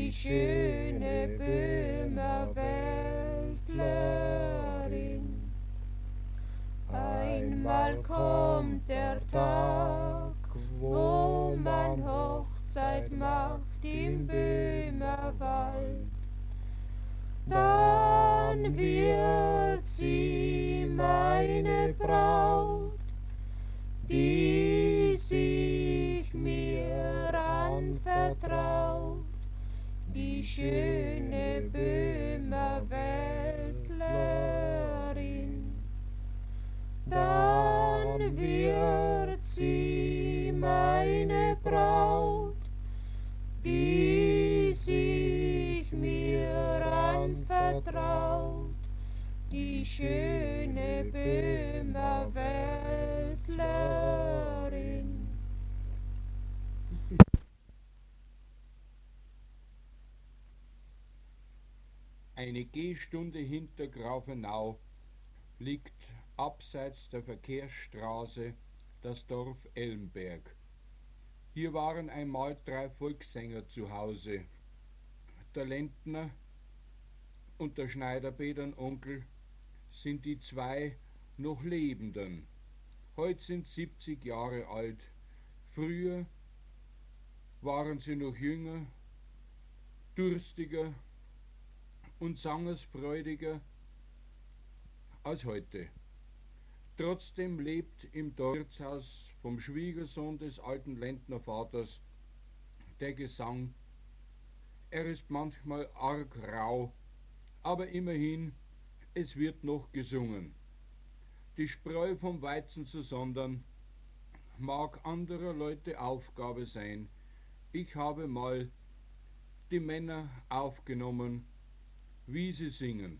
die schöne Böhmerwäldlerin. Einmal kommt der Tag, wo man Hochzeit macht im Böhmerwald. Dann wird sie meine Braut, die sich mir anvertraut, die schöne Böhmerwäldlerin. Dann wird sie meine Braut, die sich mir anvertraut, die schöne Böhmerwäldlerin. Eine Gehstunde hinter Grafenau liegt abseits der Verkehrsstraße das Dorf Ellenberg. Hier waren einmal 3 Volkssänger zu Hause. Der Lentner und der Schneider-Petern-Onkel sind die 2 noch Lebenden. Heute sind 70 Jahre alt. Früher waren sie noch jünger, durstiger und sangersfreudiger als heute. Trotzdem lebt im Wirtshaus vom Schwiegersohn des alten Lentnervaters der Gesang. Er ist manchmal arg rau, aber immerhin, es wird noch gesungen. Die Spreu vom Weizen zu sondern, mag anderer Leute Aufgabe sein. Ich habe mal die Männer aufgenommen, wie sie singen.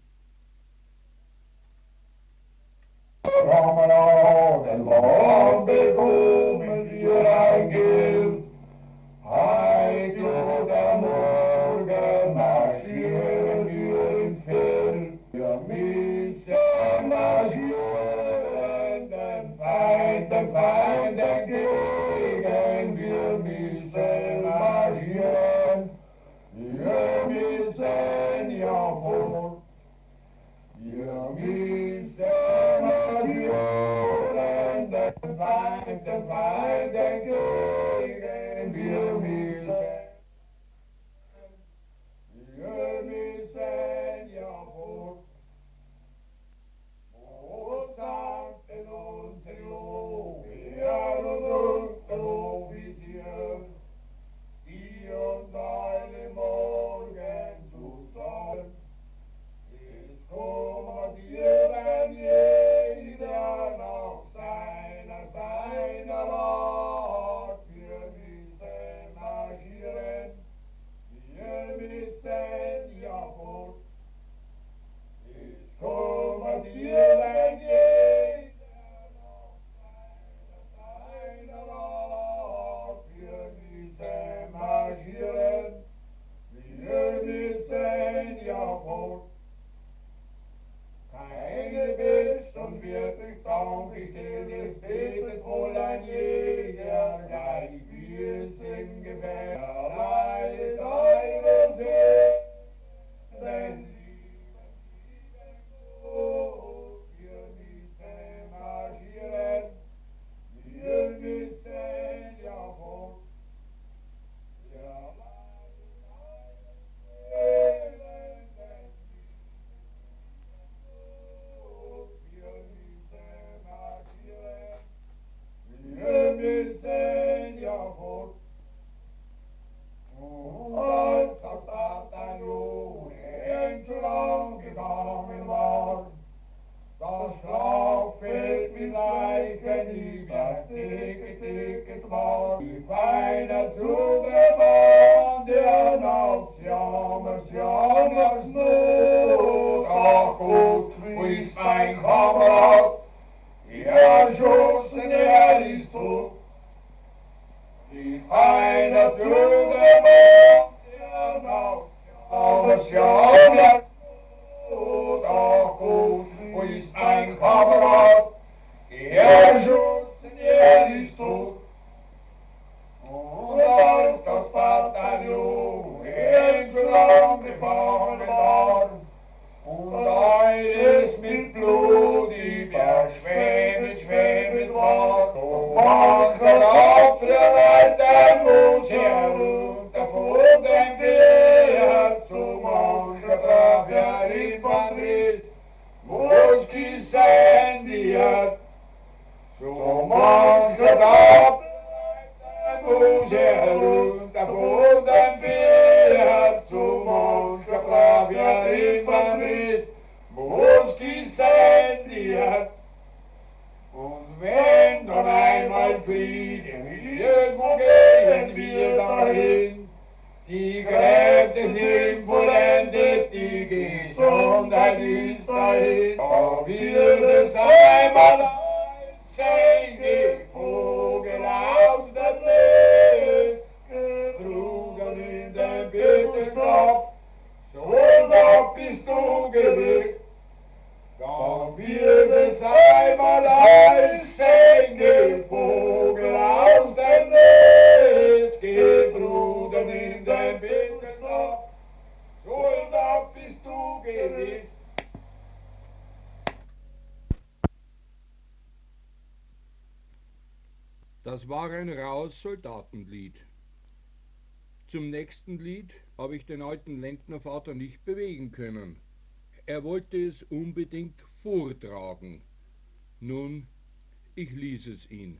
Den Morgen bekommen wir ein Geld. Heute oder morgen marschieren wir ins Feld. Wir müssen marschieren, den Feind entgegen. Wir müssen marschieren, wir müssen jawohl. Wir müssen marschieren, den Feind entgegen. den Pferd zum Monsterbrav, ja, Infanterie, muss gesendet. Und wenn dann einmal Frieden ist, irgendwo gehen wir dahin. Die Kräfte sind vollendet, die Gesundheit ist dahin. Da wird es einmal sein Vogel aus der Nähe, geflogen in den Beterstab, so da bist du gewiss. Da wird es einmal ein Vogel aus dem Netz, gebruden in den Winterstab, so da bist du gewiss. Das war ein raues Soldatenlied. Zum nächsten Lied habe ich den alten Lendnervater nicht bewegen können. Er wollte es unbedingt vortragen. Nun, ich ließ es ihn.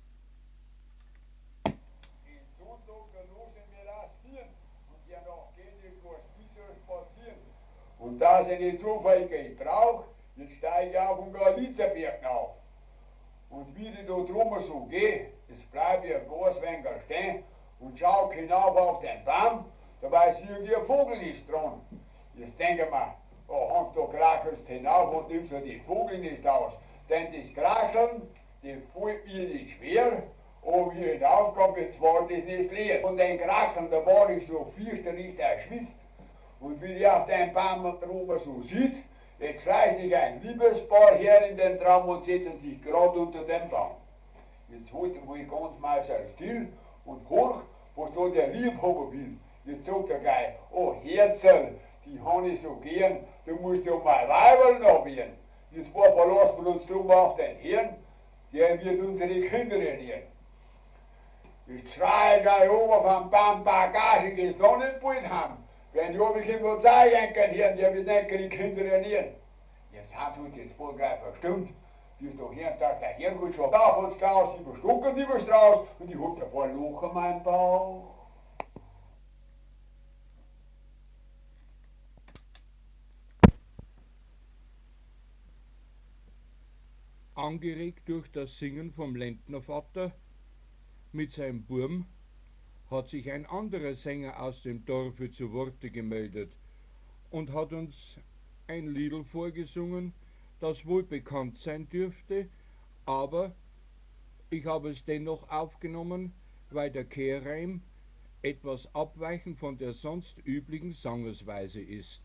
In Sonntag, da losen wir das hier und danach gehen wir was Bischof spazieren. Und da es nicht zufällig geht, Brauch, jetzt steige ich auf den Galizerberg auf. Und wie ich da drüber so gehe, jetzt bleibe ich ein ganz wenig stehen und schau hinauf auf den Baum, dabei ist irgendwie ein Vogelnest dran. Jetzt denke ich mir, oh Hans, da krachelst hinauf und nimmst du die Vogelnest aus. Denn das Kracheln, das fällt mir nicht schwer, aber wie ich hinaufkomme, jetzt war das nicht leer. Und den Kracheln, da war ich so fürchterlich erschwitzt. Und wie ich auf den Baum drüber so sitze, jetzt reißt sich ein Liebespaar her in den Traum und setzen sich gerade unter den Baum. Jetzt halten wir ganz mal so still und hoch, was da der Liebhaber will. Jetzt sagt er gleich, oh Herzl, die habe ich so gern, du musst ja mal Weiberl noch werden. Jetzt war verlassen wir uns drum auf den Herrn, der wird unsere Kinder ernähren. Jetzt schrei ich gleich oben vom Baum, Bagage, gehst du nicht bald heim. Wenn ich habe ich ihm was sagen kann, Herrn, der wird nicht die Kinder ernähren. Jetzt haben uns jetzt voll gleich verstimmt. Wie es doch her, dass der Herrgott schon da hat's Chaos, über Stock und über Strauß und ich hab da voll Loch in meinem Bauch. Angeregt durch das Singen vom Lendnervater mit seinem Burm hat sich ein anderer Sänger aus dem Dorfe zu Worte gemeldet und hat uns ein Liedl vorgesungen, das wohl bekannt sein dürfte, aber ich habe es dennoch aufgenommen, weil der Kehrreim etwas abweichend von der sonst üblichen Sangersweise ist.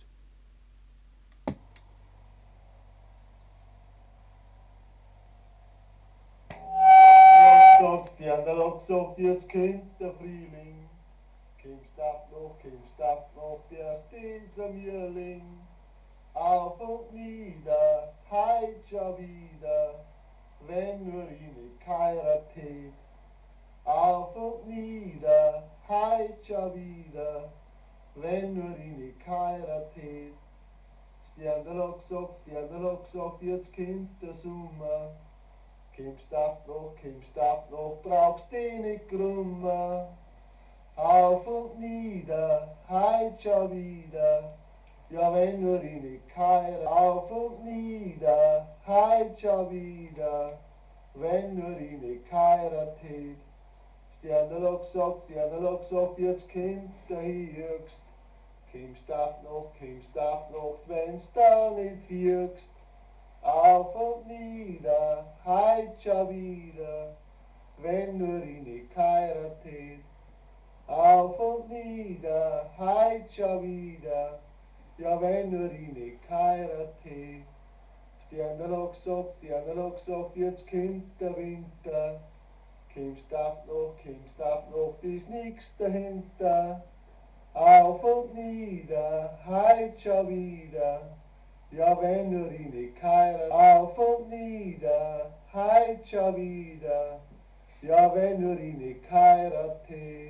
Die Analog sagt, jetzt kommt der Frühling. Kommst ab noch, der Steensermierling. Auf und nieder, heit schon wieder, wenn nur ihn geheiratet. Auf und nieder, heit schon wieder, wenn nur ihn geheiratet. Sternalog sagt, jetzt kommt der Sommer. Kommst ab noch, brauchst dich nicht krummer. Auf und nieder, heit schon wieder, ja wenn nur ich nicht heiratet. Auf und nieder, heit schon wieder, wenn nur ich nicht heiratet. Sternalog sagt, jetzt kommt der Höchst. Kommst ab noch, wenn's da nicht fügst. Auf und nieder, heit schon wieder, wenn nur ich nicht heiratet. Auf und nieder, heit schon wieder, ja wenn nur ich nicht heiratet. Sternalog sagt, jetzt kommt der Winter. Kommst ab noch, ist nix dahinter. Auf und nieder, heit schon wieder, ja wenn nur ich nicht heiratet. Auf und nieder, heit schon wieder, ja wenn nur ich nicht heiratet.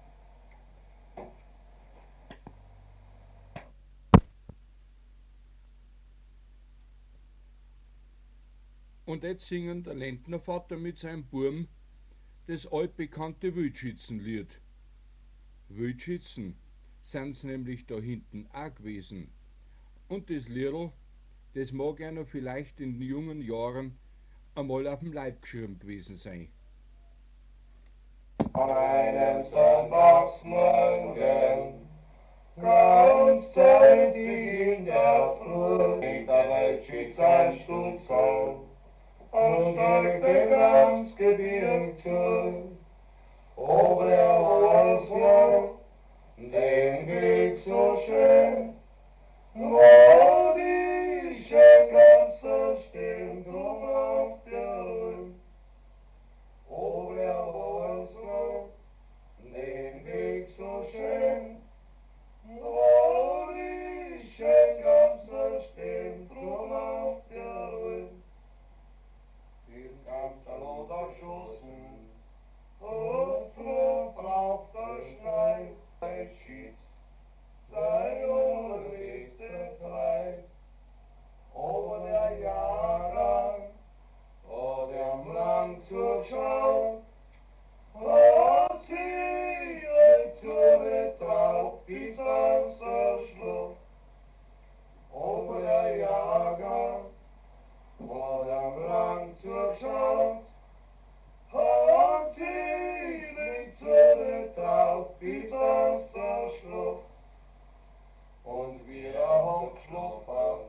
Und jetzt singen der Lendnervater mit seinem Burm das altbekannte Wildschützenlied. Wildschützen sind's nämlich da hinten auch gewesen. Und das Liedl, das mag einer vielleicht in jungen Jahren einmal auf dem Leib geschrieben gewesen sein. An einem Sonntagsmorgen, ganz zeitig in der Früh, geht der Waldschütz ein Stutz auf und steigte ganz Gebirg zu. Ob er weiß noch den Weg so schön, wo die Schäfer stehen drum auf der Rück. Ob er weiß noch den Weg so schön, wo die Schäfer stehen drum auf der Rück. Ist ganz lauter Schussen, und froh braucht der Schnei, der Schied, sei unrichte frei. Aber der Jahrgang, wo der Mann zuschaut, hat sie zurücktraut bis ans Schluss. Aber der Jahrgang, wo der Mann zuschaut, hat sie zurücktraut bis ans Schluss. Und wir haben geschlafen,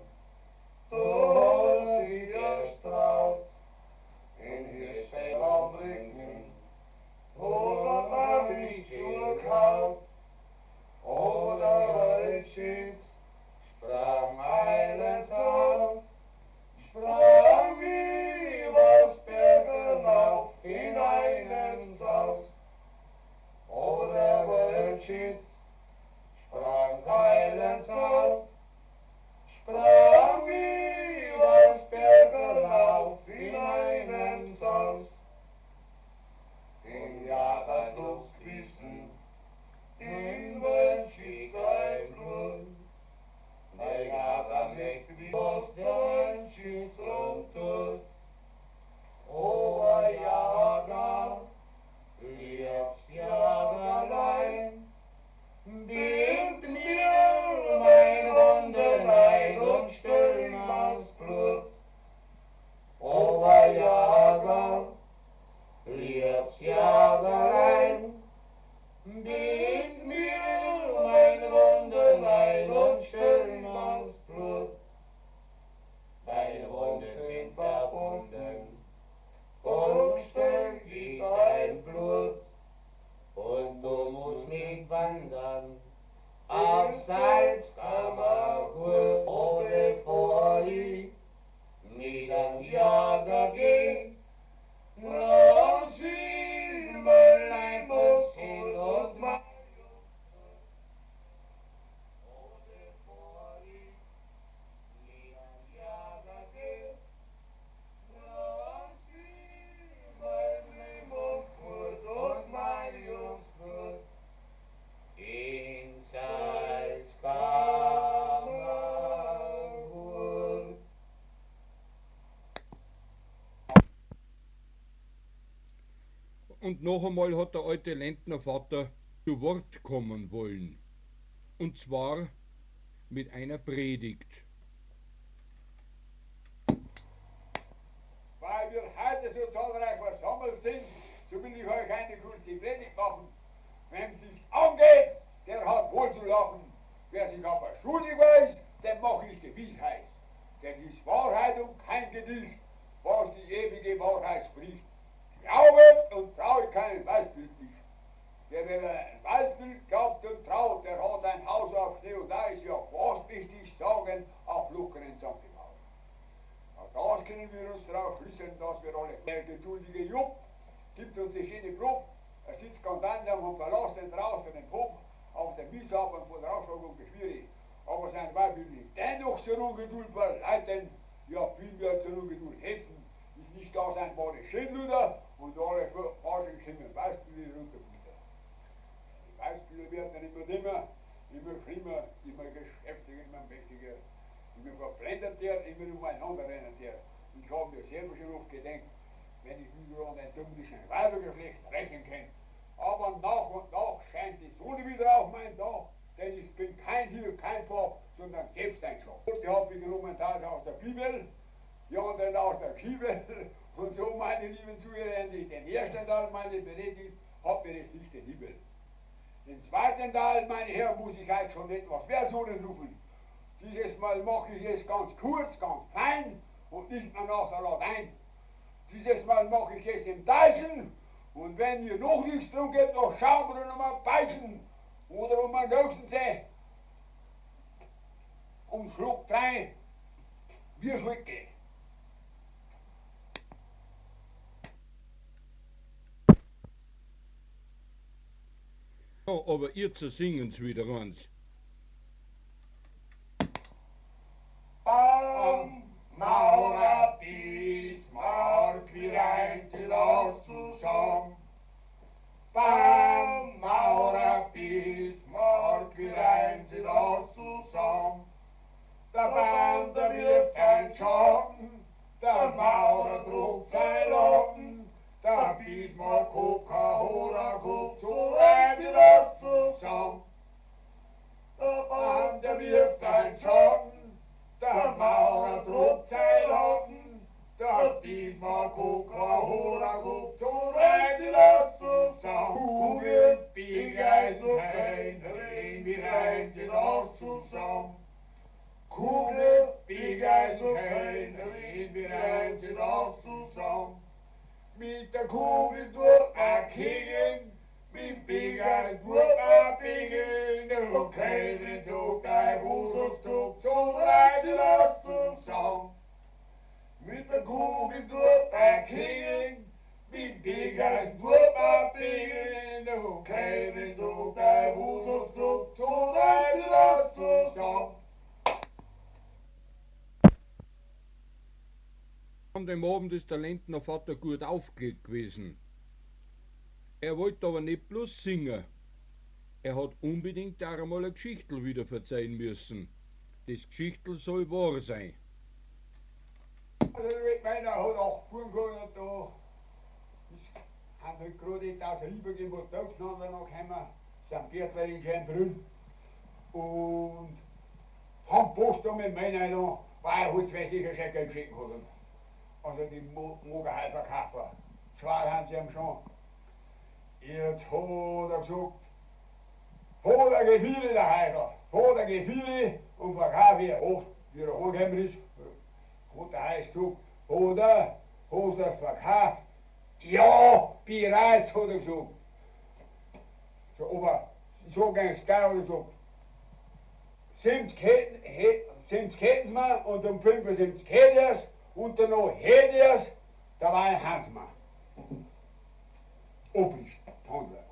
da sie erstrahlt, in ihr Spell am Rücken, oder man nicht zurückhaut, oder Waldschütz sprang eines auf, sprang wie was Bergen in einem Saus, oder Waldschütz sprang eines auf, sprang wie was Bergen in einem Saus. Den Jagerlos Wissen, den Waldschütz ein Blut, der Jager nicht wie was der Waldschütz tut. O Jager, liebst Jagerlein, bind mir mein Hundelein und still ans Blut. O Jager, liebst Jagerlein, bind mir mein Hundelein und still ans Blut. Deine Wunden sind verbunden, und still fließt dein Blut, und du musst nicht wandern auf Salzkammergut, wo bevor ich mit dem Jager geh, lass ich mein Leib aussehen und mein wo bevor ich mit dem Jager geh, lass ich mein Leib aussehen und mein Jungsblut in Salzkammergut. Und noch einmal hat der alte Lentnervater zu Wort kommen wollen. Und zwar mit einer Predigt. Weil wir heute so zahlreich versammelt sind, so will ich euch eine kurze Predigt machen. Wem sich angeht, der hat wohl zu lachen. Wer sich aber schuldig weiß, dem mache ich gewiss heiß. Denn ist Wahrheit und kein Gedicht, was die ewige Wahrheit spricht. Glaubet und traut kein Weißbild nicht. Wer ein Weißbild glaubt und traut, der hat ein Haus auf Schnee und Eis, ja fast richtig sagen, auf lockeren Sand gebaut. Auch das können wir uns darauf schließen, dass wir alle, der geduldige Jupp gibt uns die schöne Probe, er sitzt ganz einsam und verlassen draußen den Hof, auf der Wiesabern von der Aufschlag und Geschwüre. Aber sein Weib will ihn dennoch zur Ungeduld verleiten, ja vielmehr zur Ungeduld helfen. Ist nicht da sein wahre Schindluder und alle Forschung kommen Weißbilder runterbieten. Die Weißbilder werden dann immer dümmer, immer schlimmer, immer geschäftiger, immer mächtiger, immer verblendeter, immer umeinander rennender. Ich habe mir selber schon oft gedacht, wenn ich wieder an ein dummlichen Weibergeschlecht rächen kann, Aber nach und nach scheint die Sonne wieder auf mein Dach, denn ich bin kein Hirn, kein Pfaff, sondern selbst ein Schaf. Die habe ich genommen aus der Bibel, die anderen aus der Bibel. Und so, meine lieben Zuhörer, den ersten Teil meine Predigt hat mir das nicht den Himmel. Den zweiten Teil, meine Herren, muss ich euch schon etwas Versionen rufen. Dieses Mal mache ich es ganz kurz, ganz fein und nicht mehr nach der Latein. Dieses Mal mache ich es im Deutschen und wenn ihr noch nichts drum gebt, dann schauen wir noch mal beißen oder um einen nächsten See. Um Schluck 3, wie es heute geht. Ja, aber ihr zu singen's wieder eins. Maurer Bismarck, wie reint die Laus zusammen. Bam, Maurer Bismarck, wie reint die Laus zusammen. Der Baum, der wirft ein Schatten, der Maurer trug sein Lappen, der Bismarck Coca-Cola guckt, so reint die Laus zusammen. Der Baum, der wirft ein Schatten, der Maurer trug sein Lappen, der Bismarck Coca-Cola guckt, so reint die Laus zusammen. Kugel, Biegeisen, Kein, wie reint die Laus zusammen. Kugel, Biegeisen, Kein, wie reint die Laus zusammen. Mit der Kugel durch ein Kegel, mit Biegeisen durch ein Biegeln, und keinen Zug, dein Huselzug, so reint die Laus zusammen. Mit der Kugel durch ein Kegel, mit Biegeisen durch ein Biegeln, und keinen Zug, dein Huselzug, so reint die Laus zusammen. An dem Abend ist der Lentner Vater gut aufgelegt gewesen. Er wollte aber nicht bloß singen. Er hat unbedingt einmal eine Geschichtel wieder verzeihen müssen. Das Geschichtel soll wahr sein. Also meiner hat auch fahren können da. Ich habe halt gerade nicht aus der Liebe gegeben, was durcheinander noch gekommen. St. Bertler in Schönbrunn. Und haben Post da mit meiner noch, weil er halt zwei sicher schon Geld schicken hat. Also die Mogerhai verkaufen. Schwarz haben sie ihm schon. Jetzt hat er gesagt, hat er Gefühle daheim, hat er Gefühle und verkaufe ich 8, wie er angekommen ist. Hat der Heiß gesagt, hat er verkauft? Ja, bereits, hat er gesagt. So, aber so ganz geil, hat er gesagt, 70 Ketten mir und um 75 hätte ich es und dann noch hätte ich es, da war ein Hansmann. Oblicht, Handwerk.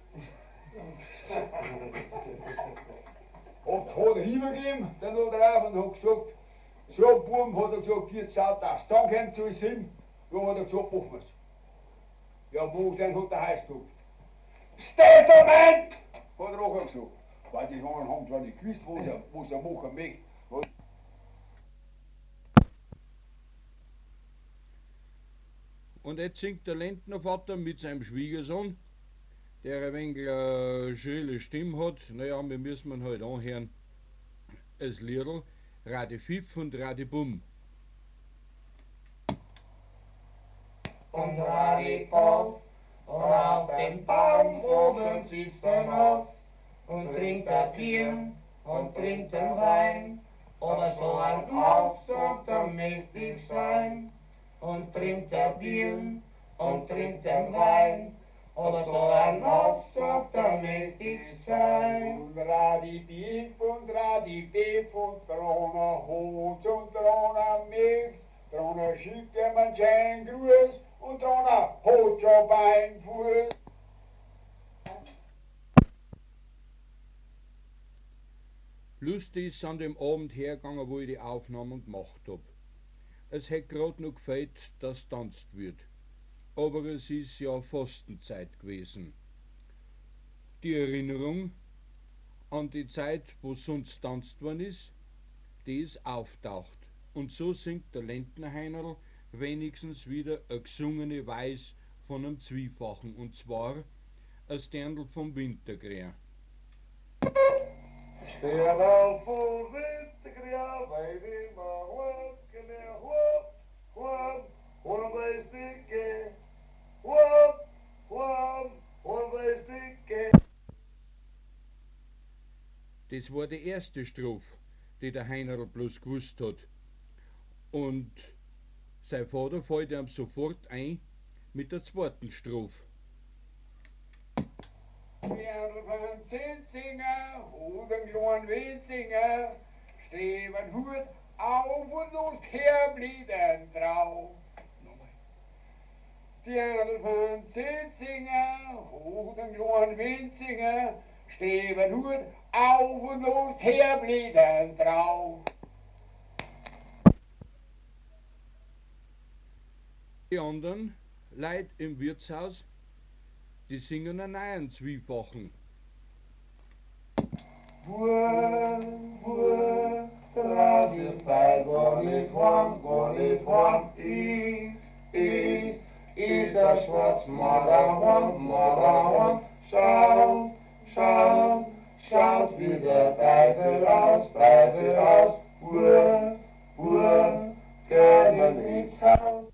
Hat er rübergegeben, dann noch drauf und hat gesagt, so Buben, hat er gesagt, jetzt schaut das, dann kommt zu uns hin. Dann hat er gesagt, machen wir's. Ja, wo denn hat der Heiß gesagt? Testament! Hat er auch gesagt. Weil die anderen haben zwar nicht gewusst, was er machen möchte. Und jetzt singt der Lentner Vater mit seinem Schwiegersohn, der ein wenig eine schöne Stimme hat. Naja, wir müssen ihn halt anhören. Das Liedl Rade Pfiff und Rade Bumm. Und Radi Puff, und auf dem Baum oben sitzt er noch und trinkt ein Bier und trinkt ein Wein. Oder so ein Aufzug, der mächtig sein. Und trinkt ein Bier und trinkt ein Wein. Oder so ein Aufzug, der mächtig sein. Und Radi Biff und Radi Biff und Drohner Hut und Drohner Mix. Drohner schickt ihm einen schönen Gruß und Drohner hat schon Beinfuß. Lustig ist an dem Abend hergegangen, wo ich die Aufnahmen gemacht hab. Es hätte gerade noch gefällt, dass tanzt wird. Aber es ist ja Fastenzeit gewesen. Die Erinnerung an die Zeit, wo sonst tanzt worden ist, die ist auftaucht. Und so singt der Lentner Heinerl wenigstens wieder eine gesungene Weis von einem Zwiefachen. Und zwar ein Sterndl vom Wintergräer. Sterndl vom Wintergräer, weil immer Hucken er Hup, Hup, und weiß dicke, Hup, Hup, und weiß dicke. Das war die erste Strophe, die der Heinerl bloß gewusst hat. Und sein Vater fällt ihm sofort ein mit der zweiten Strophe. Sterndl von Zinzinger, Hoden kleinen Winzinger, streben Hut auf und los herblieben drauf. Sterndl von Zinzinger, Hoden kleinen Winzinger, streben Hut auf und los herblieben drauf. Die anderen Leute im Wirtshaus, die singen einen neuen Zwiefachen. Lass die Zeit, go nicht warm, ist der Schwarz, Mother, schaut wie der Teufel aus, können ins Haus.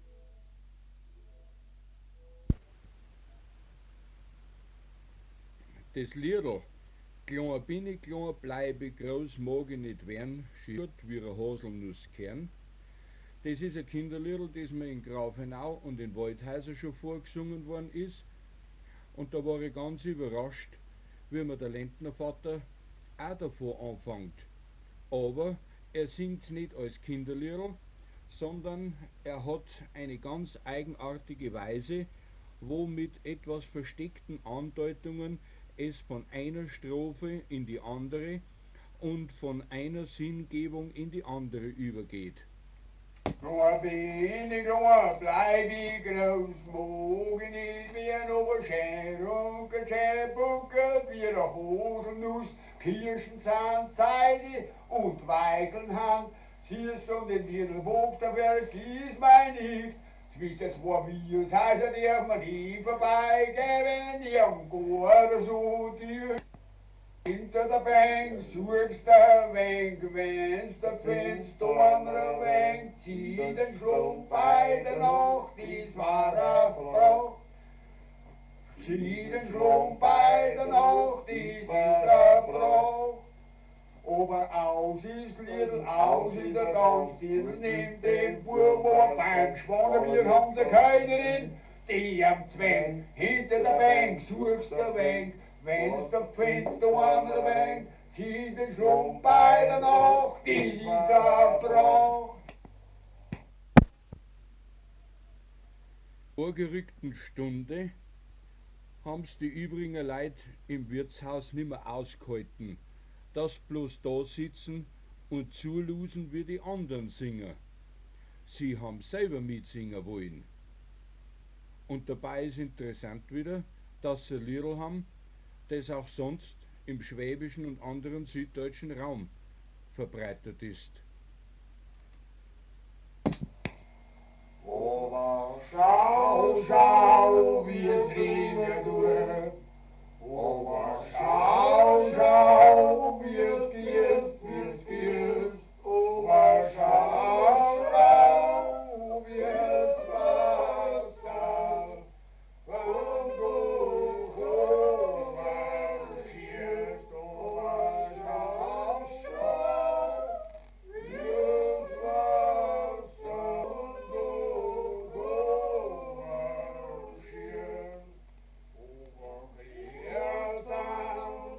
Das Liedl, kleiner bin ich, kleiner bleibe ich, groß mag ich nicht werden, schiert wie ein Haselnusskern. Das ist ein Kinderliedl, das mir in Grafenau und in Waldhäuser schon vorgesungen worden ist. Und da war ich ganz überrascht, wie mir der Lentnervater auch davon anfängt. Aber er singt's nicht als Kinderliedl, sondern er hat eine ganz eigenartige Weise, wo mit etwas versteckten Andeutungen es von einer Strophe in die andere und von einer Sinngebung in die andere übergeht. Kleiner bin ich, kleiner bleib ich, groß mag ich nicht werden, aber schön buckelt wie eine Haselnuss, Kirschenzahn, Seide und Weißelnhand. Siehst du den Mittelbuch, da vergiss mein nicht. Zwischen zwei Biers heißt darf man nie vorbeigehen, wenn irgendwo oder so die hinter der Bank suchst der Wenk, wenn's der findest du andere Wenk, zieh den Schlump bei der Nacht, dies war eine Frau. Zieh den Schlump bei der Nacht, dies ist eine Frau. Aber aus ist Lidl, aus ist der Tanz, Lidl nimmt den Bub beim Schwanerbier haben sie keinen, die am Zwang, hinter der Bank suchst der Wenk, wenn's der findest du andere Wenk, zieh den Schlump bei der Nacht, die ist eine Frau. Vorgerückten Stunde haben's die übrigen Leute im Wirtshaus nimmer ausgehalten, dass bloß da sitzen und zulusen wie die anderen Singer. Sie haben selber mitsingen wollen. Und dabei ist interessant wieder, dass sie ein Liedl haben, das auch sonst im schwäbischen und anderen süddeutschen Raum verbreitet ist. Aber schau, wie es ringe durch. Aber schau, wie es gießt. Aber schau, wie es Wasser vom Buch überschießt. Aber schau, wie es Wasser vom Buch überschießt.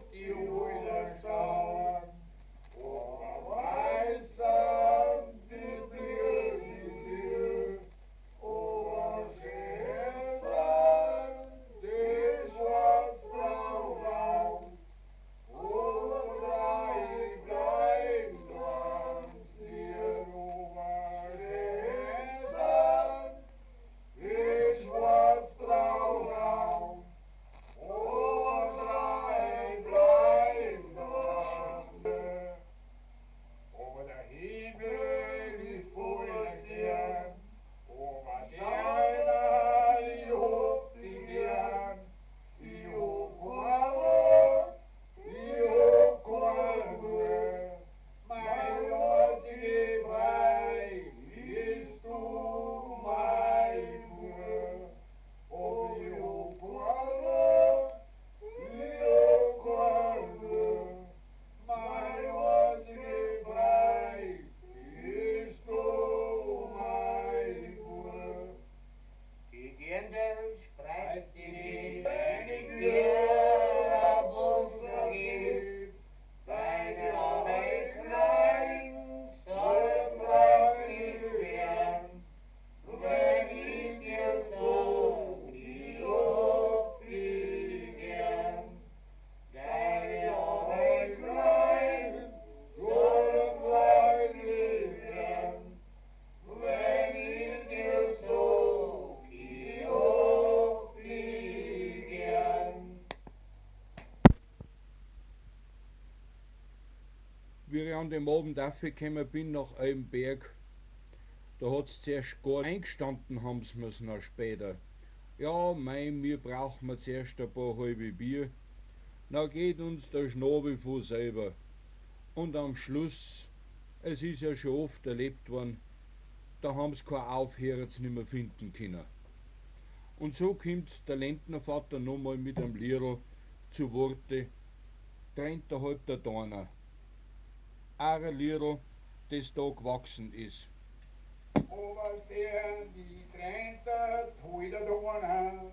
wie ich an dem Abend aufgekommen bin nach Eibenberg, da hat's zuerst gar eingestanden, haben's mir's noch später. Ja, wir brauchen wir zuerst ein paar halbe Bier, na geht uns der Schnabel von selber. Und am Schluss, es ist ja schon oft erlebt worden, da haben's kein Aufhören nimmer finden können. Und so kommt der Lentnervater nochmal mit einem Liedl zu Worte, trennt der halb der Donner. Auch ein Liedl, das da gewachsen ist. Oberstern, die Tränte, tui der Donner,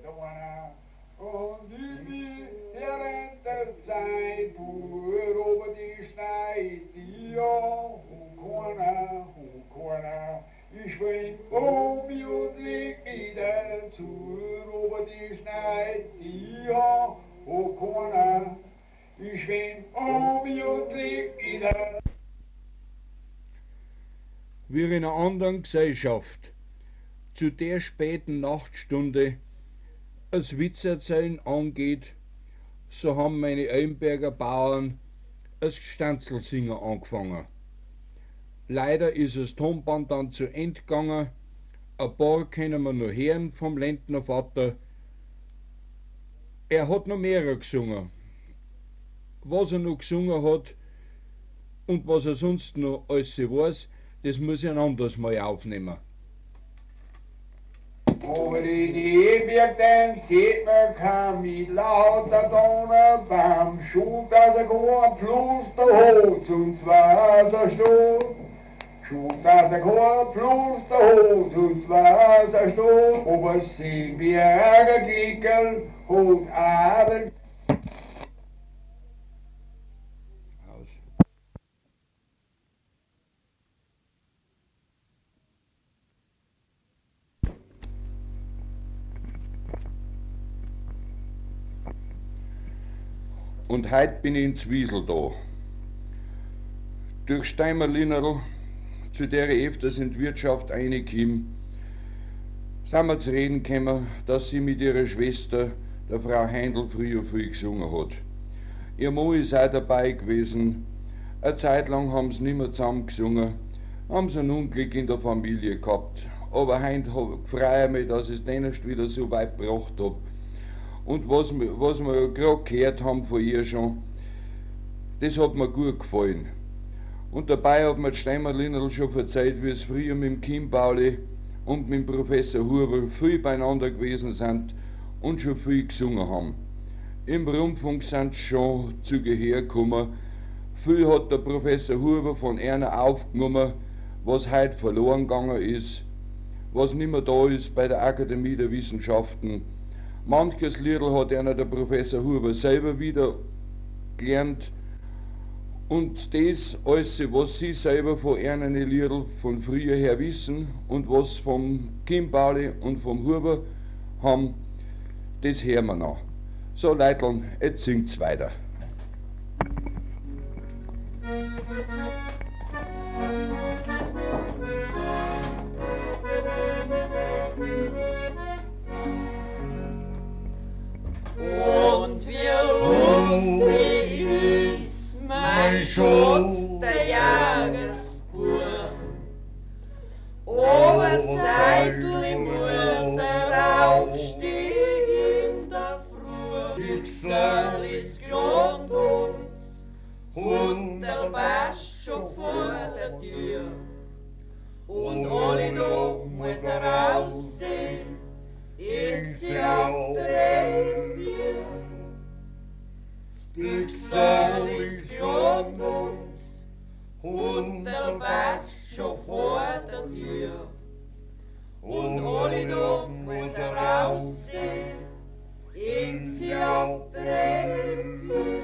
und die Herrente sei, pur ober die Schneid, ja, Corner, ich will Obi und leg wieder zu, ober die Schneid, ja, Corner, ich will Obi und leg wieder. Wie in einer anderen Gesellschaft zu der späten Nachtstunde das Witzerzählen angeht, so haben meine Eibenberger Bauern das Stanzelsingen angefangen. Leider ist das Tonband dann zu Ende gegangen, ein paar können wir noch hören vom Lentnervater. Er hat noch mehrere gesungen. Was er noch gesungen hat und was er sonst noch alles weiß, das muss ich ein anderes Mal aufnehmen. Over die Ebberg, den sieht man kein mit lauter Donner beim Schub, dass er gar plus der Hose und zwar der Stoß. Schub, dass er gar plus der Hose und zwar der Stoß. Ober Seeberger Glickel und Abend. Und heut bin ich in Zwiesel da. Durch Steimerlinerl, zu der ich öfters in die Wirtschaft reinkomme, sind wir zu reden gekommen, dass sie mit ihrer Schwester, der Frau Heindl, früher viel gesungen hat. Ihr Mann ist auch dabei gewesen. Eine Zeit lang haben sie nicht mehr zusammen gesungen, haben sie ein Unglück in der Familie gehabt. Aber heute freue ich mich, dass ich es denen wieder so weit gebracht habe. Und was wir gerade gehört haben von ihr schon, das hat mir gut gefallen. Und dabei hat mir die Steimerlinerl schon erzählt, wie es früher mit dem Kim Pauli und mit dem Professor Huber viel beieinander gewesen sind und schon viel gesungen haben. Im Rundfunk sind sie schon zu Gehör gekommen. Viel hat der Professor Huber von einer aufgenommen, was heute verloren gegangen ist, was nicht mehr da ist bei der Akademie der Wissenschaften. Manches Liedl hat einer der Professor Huber selber wieder gelernt und das alles, was sie selber von ihren Liedl von früher her wissen und was vom Kim Pauli und vom Huber haben, das hören wir noch. So Leitl, jetzt singt's weiter. Und wie lustig ist mein Schutz der Jahresspur. Aber seitlich muss aufstehen in der Früh. Die Gsell ist grund und der Basch schon vor der Tür. Und alle da muss raussehen. Ins Jagdrevier. Die Gsell ist grund und der Bach schon vor der Tür. Und alle da muss raussehen ins Jagdrevier.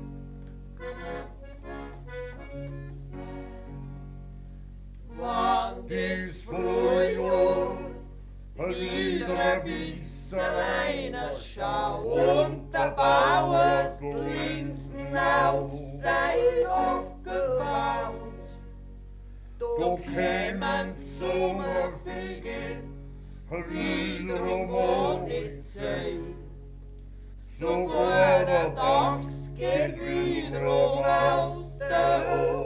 Wann das Frühjahr wieder ein bisschen einer schau und der Bauer Linsen auf sein Acker baut. Da kämen Sommerfliegen wiederum ohne Zeit. Sogar der Dachs geht wiederum aus der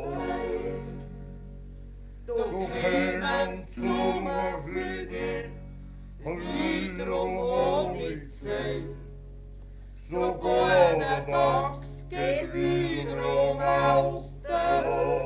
aus der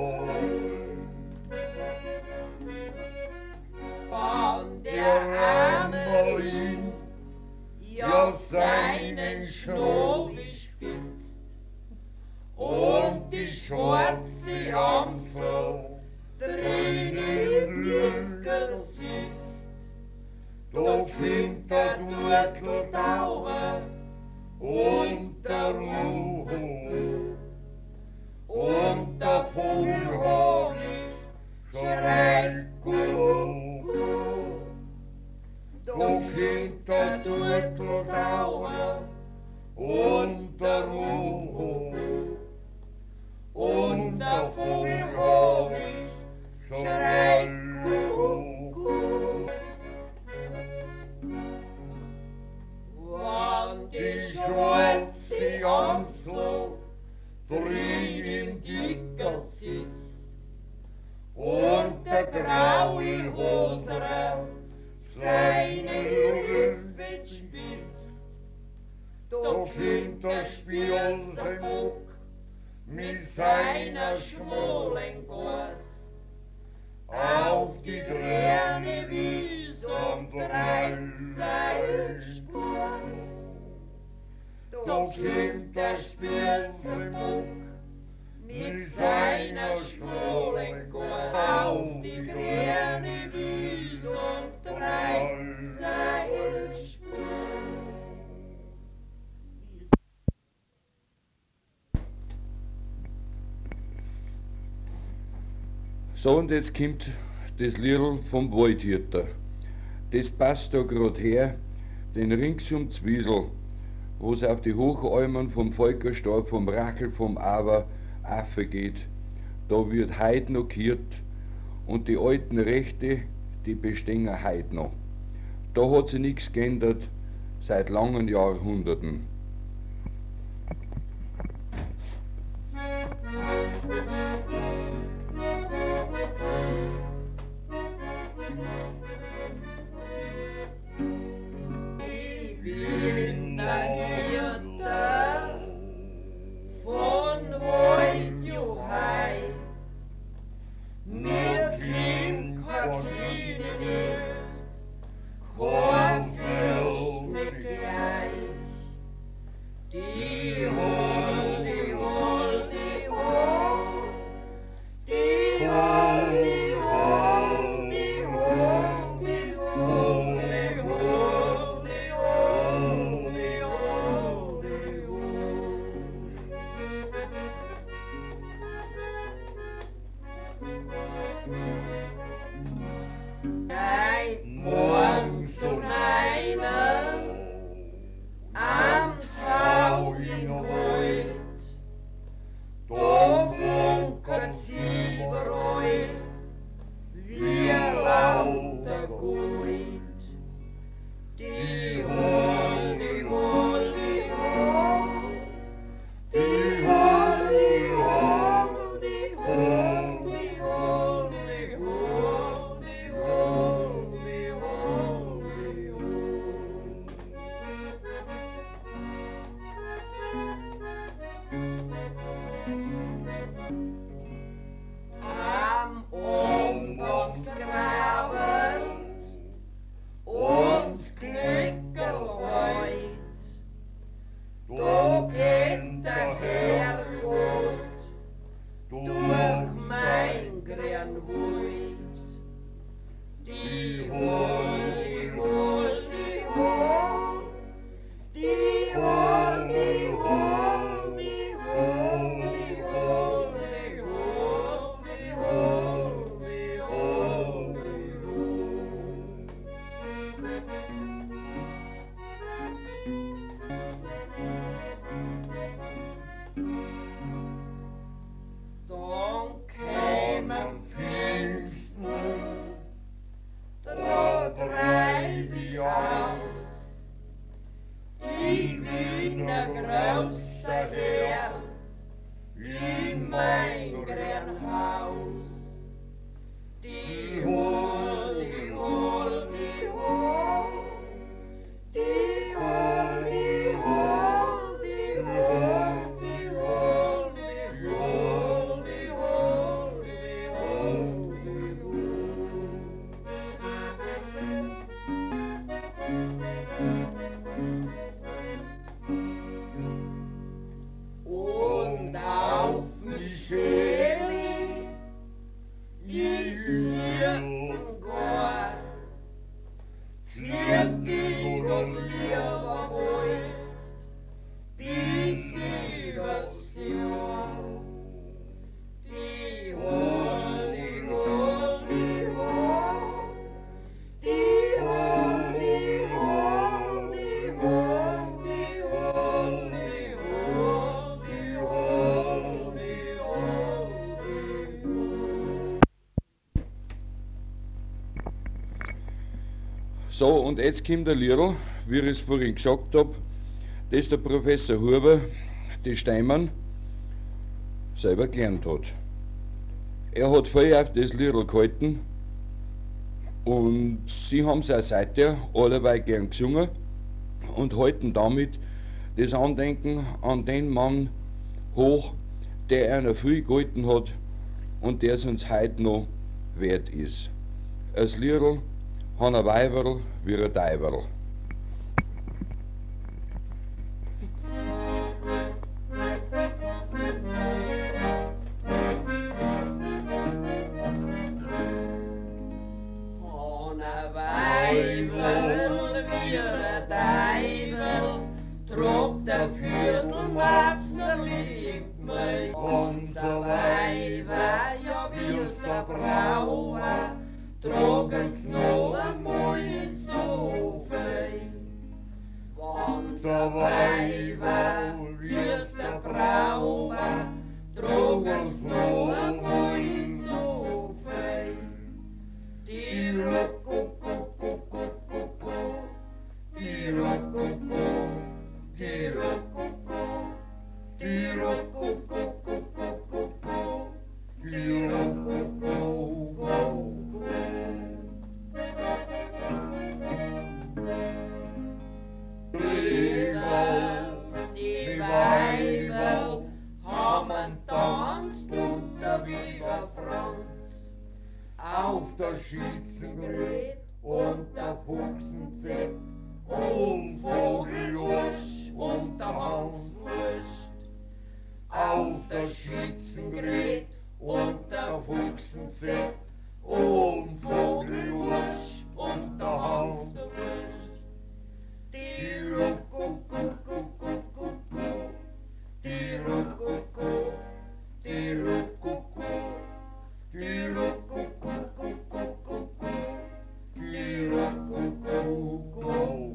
von der Armerin, ja seinen Schnabel spitzt und die schwarze Amsel drin im Winkel sitzt. Da kommt der Turteltaucher und der Ruhe und der Vogelhonig schreit Kuckuck. Da kommt der Turteltaucher und der Ruhe und der Vogelhonig schreit Kuckuck. Wann die schwarze Amsel drin im Gicker sitzt und der graue Hoserer seine Hüfte spitzt, da kommt der Spießerbock mit seiner schmalen Gass auf die grüne Wiese und treibt sein Spaß. Da kommt der Spießerbock mit seiner schmalen Gass auf die grüne Wiese und treibt sein Spaß. So, und jetzt kommt das Liedl vom Waldhirter. Das passt da grad her, den rings um Zwiesel, wo's auf die Hochalmen vom Volkerstab, vom Rachel, vom Awer geht. Da wird heut noch gehört und die alten Rechte, die bestehen heut noch. Da hat sich nichts geändert seit langen Jahrhunderten. Ich bin der Hirte von Waldjuhai. Mir kommt kein Kind nicht, kein Fürst nicht gleich. Die hol, die hol, die hol, die hol, die hol, die hol, die hol, die hol, die hol, die hol, die hol. Seit morgens um einen am Tau in Heut, da funkert sie bereut, wie lauter Gold. Die hol, die hol, die hol, die hol, die hol, die hol, die hol, die hol, die hol, die hol, die am Abend graben uns Glückel heut, da geht der Herrgott durch mein grün Wald. Die hol, die hol, die hol, die hol, die hol, die hol, die hol, die hol, die hol, die hol, die hol. Dann kämen Pfingsten, da treib ich aus. Ich bin der große Herr in mein grün Haus. Die hol, die hol, die hol, die hol, die hol, die hol, die hol, die hol, So, und jetzt kommt der Liedl, wie ich es vorhin gesagt habe, das der Professor Huber, die Steinmann, selber gelernt hat. Er hat voll auf das Liedl gehalten und sie haben es auch seither alleweil gern gesungen und halten damit das Andenken an den Mann hoch, der einer viel gehalten hat und der es uns heute noch wert ist. Das Liedl hat ein Weiberl wie ein Teiberl. Der Viertelwasser liebt mich, unser Weiber, ja wie's der Brauer, tragen's noch einmal so viel. Unser Weiber, wie's der Brauer, tragen's noch einmal so viel. Die Rokukukukukuku, die Rokukukukuku. Die Rokuku, die Rokukukukuku, die Rokukukuku. Die Weiber haben tanzt unter wieder Franz auf der Schützengret und der Fuchsenzett und Vogelhusch und der Hanswurst, auf der Schützengret und der Fuchsenzett und Vogelhusch und der Hanswurst. Die Rokukukukukuku, die Rokuku, die Rokuku, die Rokukukukuku, die Rokukukuku.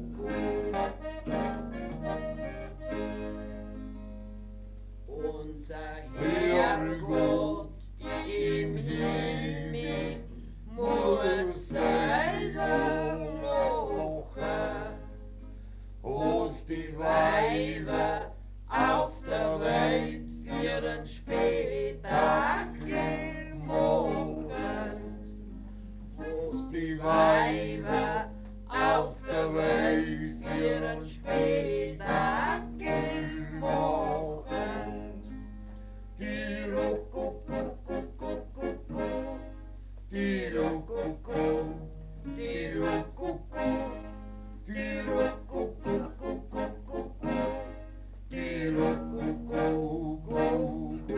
Unser Herrgott im Himmel muss selber lachen, was die Weiber auf der Welt für ein Spektakel machen, was die Weiber auf der Welt für ein Spektakel machen. Die Rokukukukuku, die Rokuku, die Rokuku, die Rokukukukuku, die Rokukukuku.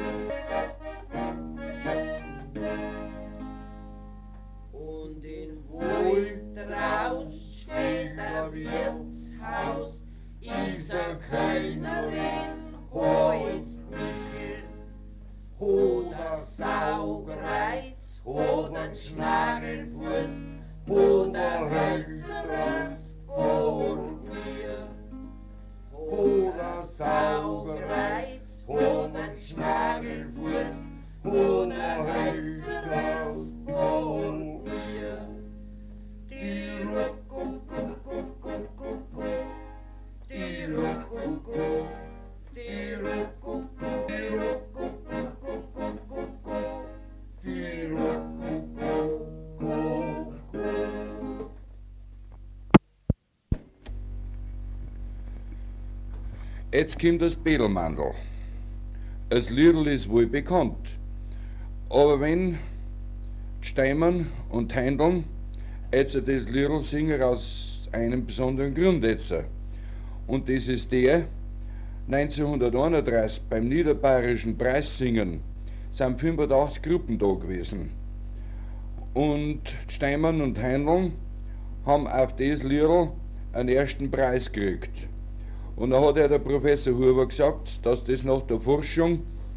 Und in Wohltraus steht ein Wirtshaus, ist eine Kellnerin, heißt Michel. Oder Saugreiz, oder Schnagelfuß, oder Hölzerers vor mir. Oder Saugreiz, oder Schnagelfuß, oder Hölzerers vor mir. Die Rokukukukukuku, die Rokuku, die Rokuku, die Rokukukukuku, die Rokukukuku. Jetzt kommt das Bedelmandl. Das Liedl ist wohl bekannt, aber wenn Steinmann und Heindeln jetzt das Liedl singen aus einem besonderen Grund jetzt. Und das ist der, 1931 beim Niederbayerischen Preissingen sind 85 Gruppen da gewesen. Und Steinmann und Heindeln haben auf das Liedl einen ersten Preis gekriegt. Und da hat der Professor Huber gesagt, dass das nach der Forschung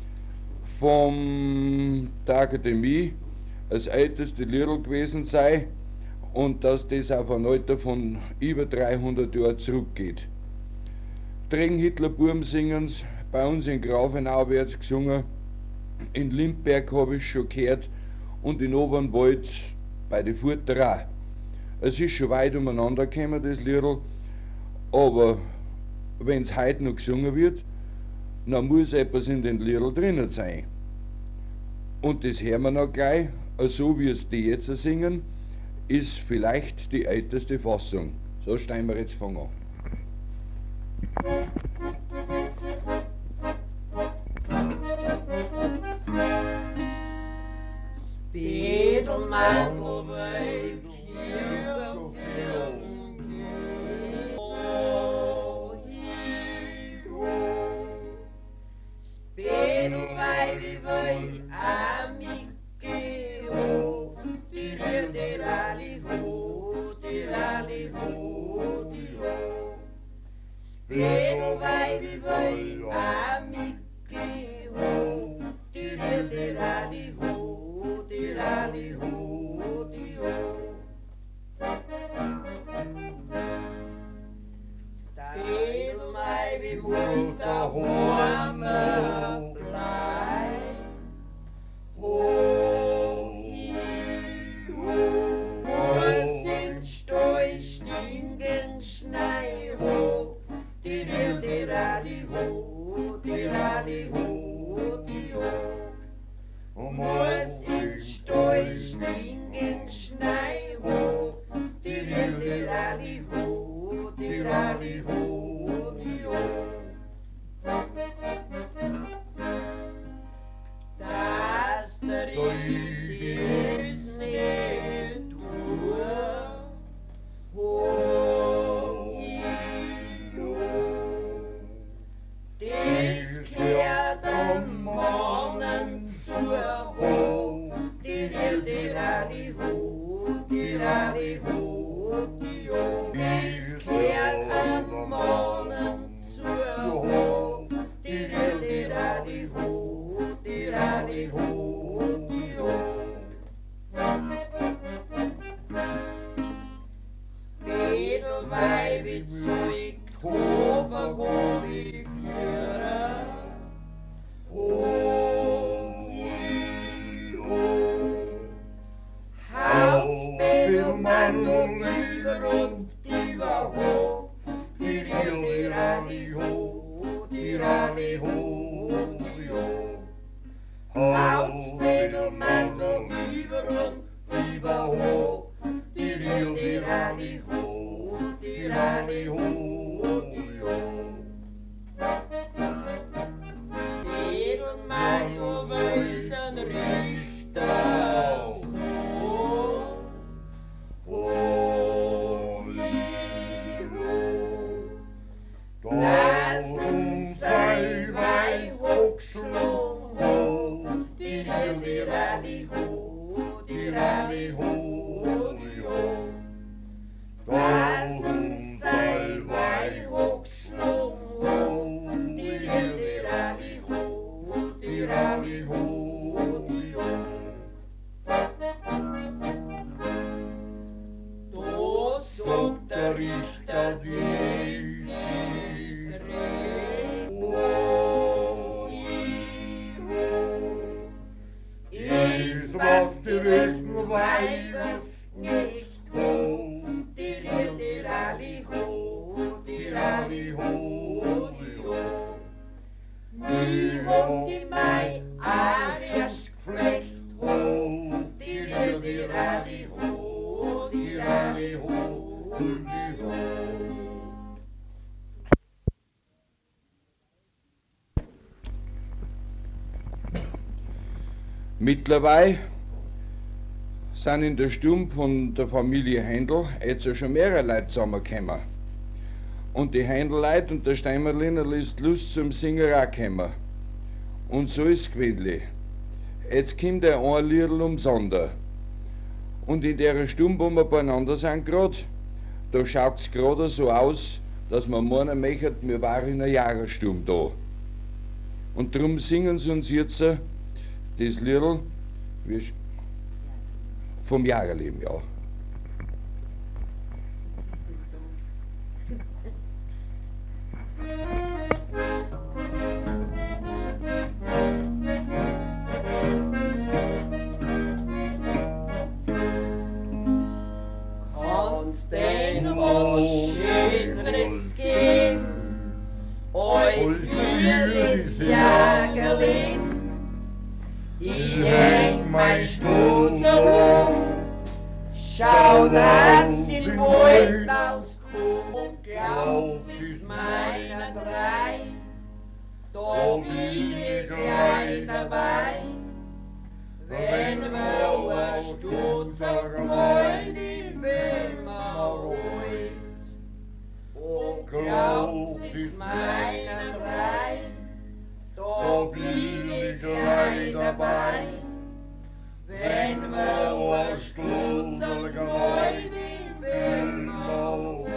von der Akademie das älteste Liedl gewesen sei und dass das auf ein Alter von über 300 Jahren zurückgeht. Trägen Hitler Burm singen's, bei uns in Grafenau wird's gesungen, in Limberg habe ich schon gehört und in Obernwald bei den Furter auch. Es ist schon weit umeinander gekommen, das Liedl, aber wenn es heute noch gesungen wird, dann muss etwas in den Liedl drinnen sein. Und das hören wir noch gleich, so wie es die jetzt singen, ist vielleicht die älteste Fassung. So stehen wir jetzt fangen an. Spedelmantelweib, Spedelweib, wie wei, amike, ho, dirali, ho, dirali, ho, dirali. Spedelweib, wie wei, amike, ho, dirali, ho, dirali, ho, dirali. Spedelweib, wie muss da Horme bleib, ho, muss in Stoi stinken Schnei, ho, dirali, ho, dirali, ho, dirali. Muss in Stoi stinken Schnei, ho, dirali, ho, dirali, ho, dirali. Das der ist nicht durch, ho, das kehrt am Morgen zur ho, dirali, ho, dirali, ho, das kehrt am Morgen zur ho, dirali, ho, dirali, ho, Spedelweib, wie zeugt Hofer, go wie Führer, Hauptspiedelmantel über und über ho, dirali, ho, dirali, ho, dirali. Hauptspiedelmantel über und über ho, dirali, ho, dirali, ho, dirali. Spedelmantel weißen Richters ho, das uns sei wei hochschlung ho, dirali, ho, dirali, ho, dirali. Das uns sei wei hochschlung ho, dirali, ho, dirali, ho, dirali. Da sagt der Richter, dies ist recht, ho, ist was die rechten Weibes nicht ho, dirali, ho, dirali, ho, dirali. Nie hat die Mai arisch geflecht ho, dirali, ho, dirali, ho, dirali. Mittlerweile sind in der Stube von der Familie Händel jetzt schon mehrere Leute zusammengekommen. Und die Händelleute und der Steimerliner ist Lust zum Singen auch gekommen. Und so ist es gewöhnlich. Jetzt kommt ein Liedl ums andere. Und in der Stube, wo wir beieinander sind gerade, da schaut es gerade so aus, dass man meinen möchte, wir waren in einer Jahresstube da. Und darum singen sie uns jetzt das Liedl vom Jahrleben, ja. Kann Ich häng mein Stuhl so hoch, schau, dass ich im Wald rauskomm und glaub, es ist meiner drei. Da bin ich gleich dabei, wenn wir ein Stutzer Gold im Wimmer holt. Und glaub, es ist meiner drei, da bin ich gleich dabei, wenn wir ein Stutzer Gold im Wimmer holt.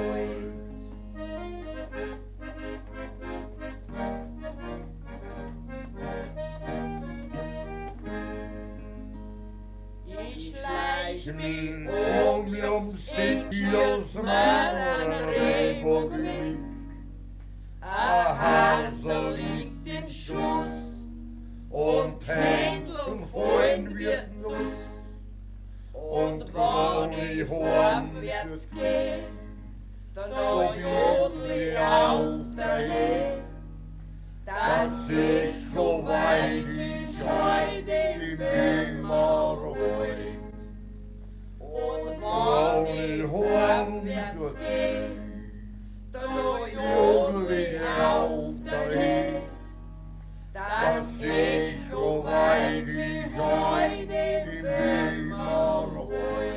Ich schleich mich um Sichers Republik. A Hasel liegt im Schuss und Händeln fallen wird Nuss. Und wenn ich heimwärts geh, dann jodel ich auf der Lee, dass ich so weit ich heute im Wimmer holt. Und wenn ich heimwärts geh, dann jodel ich auf der Lee, dass ich so weit ich heute im Wimmer holt.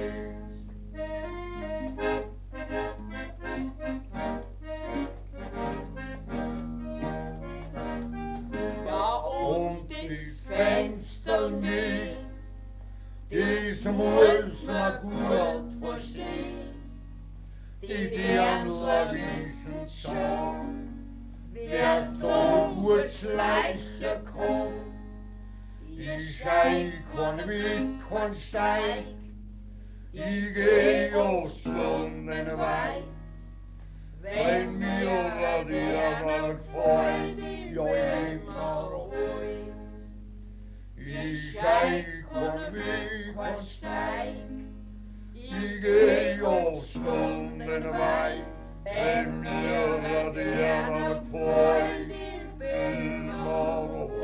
Fenster nicht, dies muss man gut verstehen. Die Dirndler wissen schon, wer so gut schleichen kann. Ich schei kein Weg, kein Steig, ich geh ja Stunden weit, weil mir die einmal gefällt, ja immer holt. Ich schei kein Weg, kein Steig, ich geh ja Stunden weit, wenn mir die einmal gefällt, immer holt.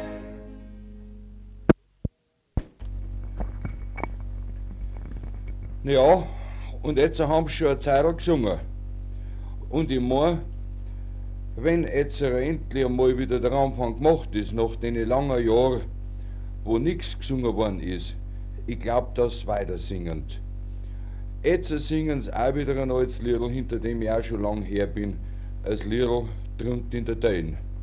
Ja, und jetzt haben sie schon eine Zeit gesungen. Und ich mein, wenn jetzt endlich einmal wieder der Anfang gemacht ist, nach den langen Jahren, wo nichts gesungen worden ist, ich glaub, das weiter singend. Jetzt singen sie auch wieder ein altes Liedl, hinter dem ich auch schon lang her bin, als Liedl drunten in der Dein.